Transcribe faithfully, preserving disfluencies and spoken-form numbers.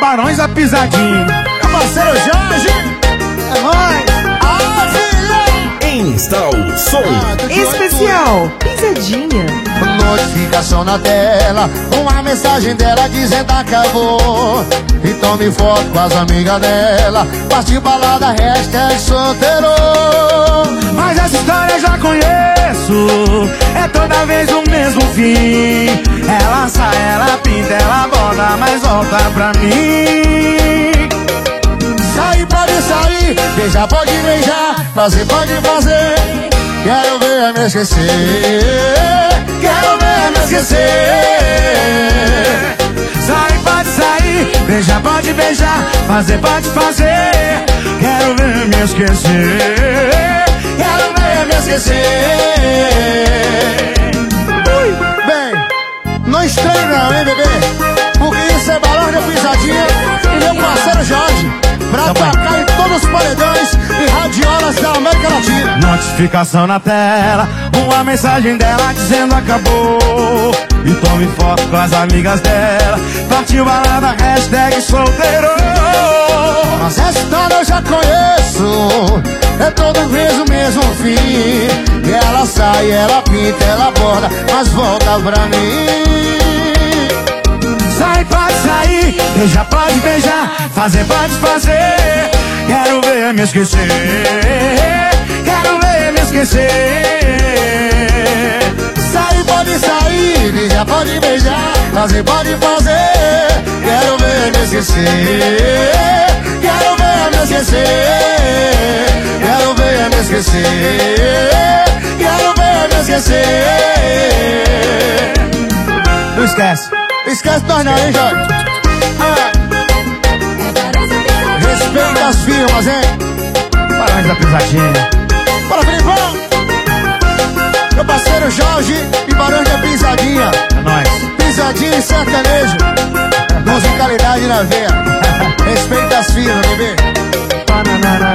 Barões da Pisadinha. Meu parceiro Jorge, é nóis. Ah, filha! Insta o som especial Pisadinha. Notificação na tela, uma mensagem dela dizendo acabou. E tome foto com as amigas dela, partiu balada, hashtag solteiro. Mas essa história eu já conheço, é toda vez o mesmo fim. Ela sai, ela pinta, ela borda, mas volta pra mim. Sair pode sair, beijar pode beijar, fazer pode fazer. Quero ver me esquecer, quero ver me esquecer. Sair pode sair, beijar pode beijar, fazer pode fazer. Quero ver me esquecer, quero ver me esquecer. Ui. Bem, não estranho não, hein, bebê? Porque isso é Barões da Pisadinha e meu parceiro Jorge, pra tocar em todos os paredões e radiolas da América Latina. Notificação na tela, uma mensagem dela dizendo acabou. E tome foto com as amigas dela, partiu balada, hashtag solteiro. Mas essa história eu já conheço, é toda vez o mesmo fim. E ela sai, ela pinta, ela borda, mas volta pra mim. Sai pode sair, beijar pode beijar, fazer pode fazer. Quero ver me esquecer, quero ver me esquecer. Sair pode sair, beijar pode beijar, fazer pode fazer. Quero ver me esquecer, quero ver me esquecer. Quero ver me esquecer, quero ver me esquecer. Não esquece. Esquece nós não, hein, Jorge? Ah. Respeita as firmas, hein? Barões da Pisadinha. Bora, Filipão! Meu parceiro Jorge e Barões da Pisadinha. É nóis. Pisadinha e sertanejo. Musicalidade na veia. Respeita as firmas, bebê. Banana.